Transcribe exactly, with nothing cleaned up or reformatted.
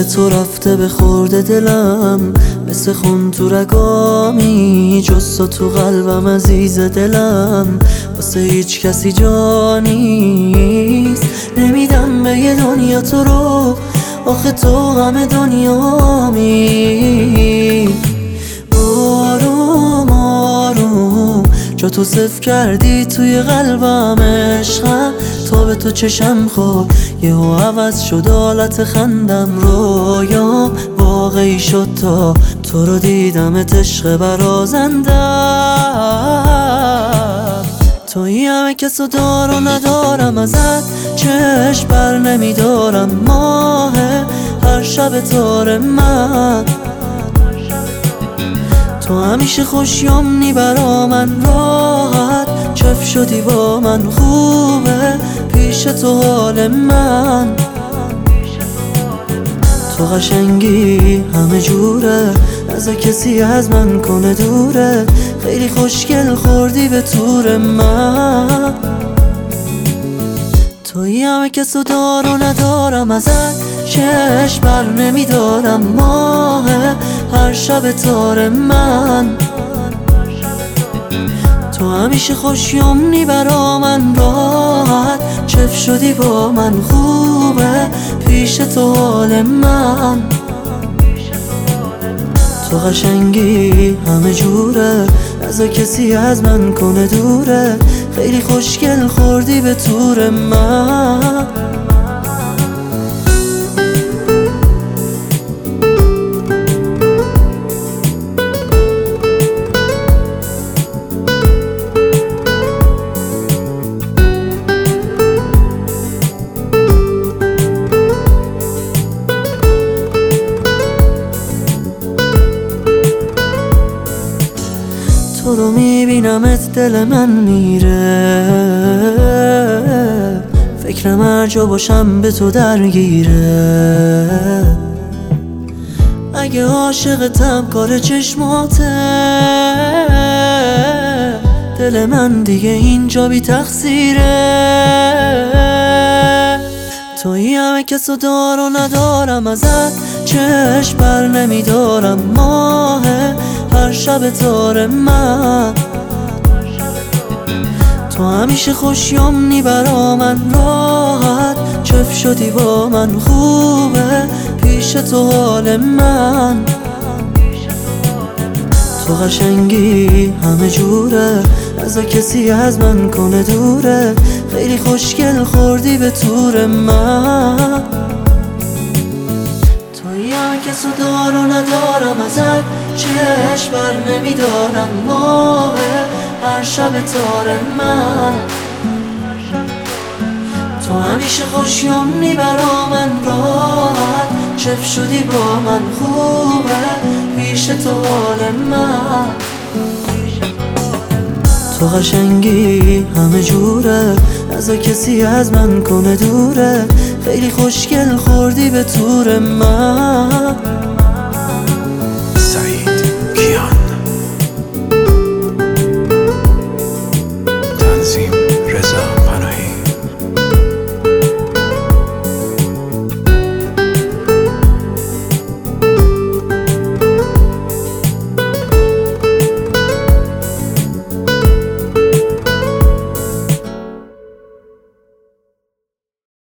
تو رفته به خورده دلم، مثل خون تو رگامی، جز تو تو قلبم عزیز دلم، واسه هیچ کسی جا نیست. نمیدم به یه دنیا تو رو، آخه تو همه دنیامی. آروم آروم جا تو صف کردی توی قلبم عشقم، تا به تو چشم خورد یهو عوض شد حالت خندم، رویام واقعی شد تا تو رو دیدمت عشق برازندم. تویی همه کسو دار و ندارم، ازت چشم بر نمیدارم، ماه هر شب تار من. تو همیشه خوشیامنی برا من، راحت چف شدی با من، خوبه پیش تو حال من. تو قشنگی همه جوره، از کسی از من کنه دوره، خیلی خوشگل خوردی به تور من. تویی همه کسو دار و ندارم، ازت چشم بر نمیدارم، ماه هر شب تار من. تو همیشه خوشیامنی برا من، راحت چف شدی با من، خوبه پیش تو حال من. تو قشنگی همه جوره، از کسی از من کنه دوره، خیلی خوشگل خوردی به تور من. تو رو میبینمت دل من میره، فکرم هر جا باشم به تو درگیره. اگه عاشقتم کار چشماته، دل من دیگه اینجا بی تقصیره. تویی همه کسو دار و ندارم، ازت چشم بر نمیدارم، ماه هر شب تار من. تو همیشه خوشیامنی برا من، راحت چف شدی با من، خوبه پیش تو حال من. تو قشنگی همه جوره، از کسی از من کنه دوره، خیلی خوشگل خوردی به تور من. تویی همه کسو دار و ندارم، ازت چشم بر نمیدارم، ماه هر شب تار من. تو همیشه خوشیامنی برا من، راحت چف شدی با من، خوبه پیش تو حال من. تو قشنگی همه جوره، از کسی از من کنه دوره، خیلی خوشگل خوردی به تور من.